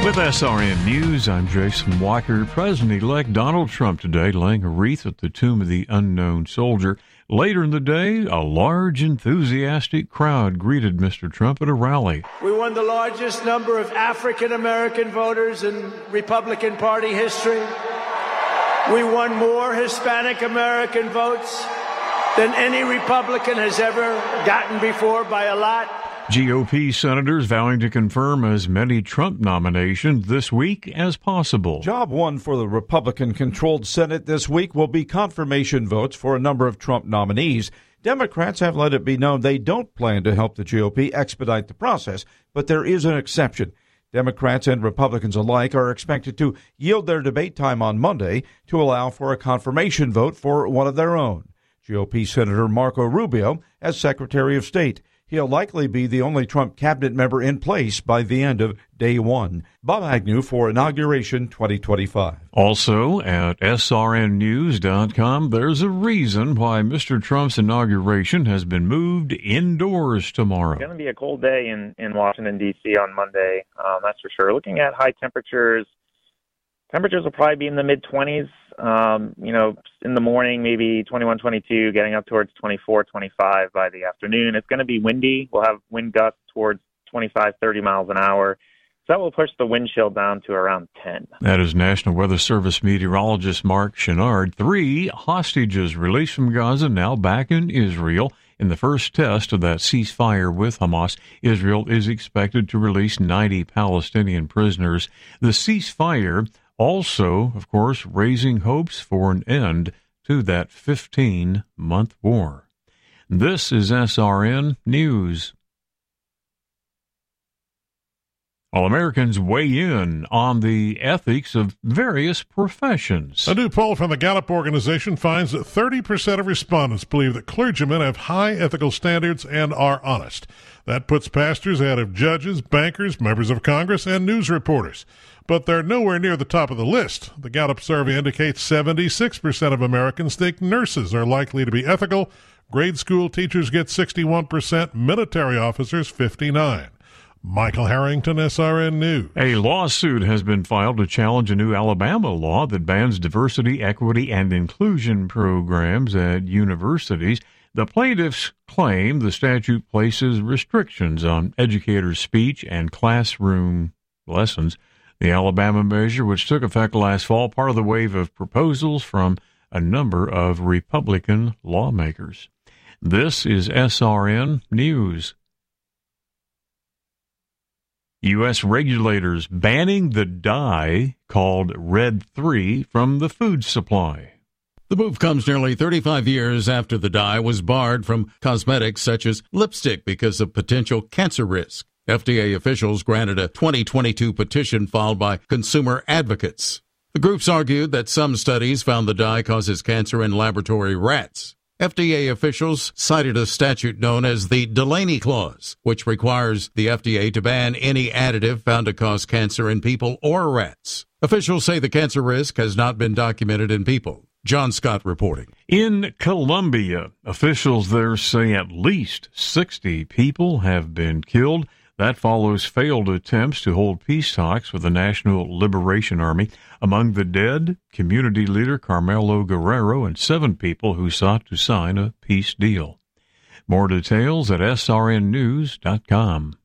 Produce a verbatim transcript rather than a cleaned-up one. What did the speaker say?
With S R N News, I'm Jason Walker. President-elect Donald Trump today laying a wreath at the tomb of the unknown soldier. Later in the day, a large, enthusiastic crowd greeted Mister Trump at a rally. We won the largest number of African-American voters in Republican Party history. We won more Hispanic-American votes than any Republican has ever gotten before by a lot. G O P senators vowing to confirm as many Trump nominations this week as possible. Job one for the Republican-controlled Senate this week will be confirmation votes for a number of Trump nominees. Democrats have let it be known they don't plan to help the G O P expedite the process, but there is an exception. Democrats and Republicans alike are expected to yield their debate time on Monday to allow for a confirmation vote for one of their own. G O P Senator Marco Rubio as Secretary of State. He'll likely be the only Trump cabinet member in place by the end of day one. Bob Agnew for Inauguration twenty twenty-five. Also at S R N news dot com, there's a reason why Mister Trump's inauguration has been moved indoors tomorrow. It's going to be a cold day in, in Washington, D C on Monday, um, that's for sure. Looking at high temperatures, temperatures will probably be in the mid-twenties. Um, you know, in the morning, maybe twenty-one, twenty-two, getting up towards twenty-four, twenty-five by the afternoon. It's going to be windy. We'll have wind gusts towards twenty-five, thirty miles an hour. So that will push the wind chill down to around ten. That is National Weather Service meteorologist Mark Chenard. Three hostages released from Gaza now back in Israel. In the first test of that ceasefire with Hamas, Israel is expected to release ninety Palestinian prisoners. The ceasefire also, of course, raising hopes for an end to that fifteen-month war. This is S R N News. All Americans weigh in on the ethics of various professions. A new poll from the Gallup organization finds that thirty percent of respondents believe that clergymen have high ethical standards and are honest. That puts pastors ahead of judges, bankers, members of Congress, and news reporters. But they're nowhere near the top of the list. The Gallup survey indicates seventy-six percent of Americans think nurses are likely to be ethical. Grade school teachers get sixty-one percent, military officers fifty-nine percent. Michael Harrington, S R N News. A lawsuit has been filed to challenge a new Alabama law that bans diversity, equity, and inclusion programs at universities. The plaintiffs claim the statute places restrictions on educators' speech and classroom lessons. The Alabama measure, which took effect last fall, part of the wave of proposals from a number of Republican lawmakers. This is S R N News. U S regulators banning the dye called Red three from the food supply. The move comes nearly thirty-five years after the dye was barred from cosmetics such as lipstick because of potential cancer risk. F D A officials granted a twenty twenty-two petition filed by consumer advocates. The groups argued that some studies found the dye causes cancer in laboratory rats. F D A officials cited a statute known as the Delaney Clause, which requires the F D A to ban any additive found to cause cancer in people or rats. Officials say the cancer risk has not been documented in people. John Scott reporting. In Colombia, officials there say at least sixty people have been killed. That follows failed attempts to hold peace talks with the National Liberation Army. Among the dead, community leader Carmelo Guerrero and seven people who sought to sign a peace deal. More details at S R N news dot com.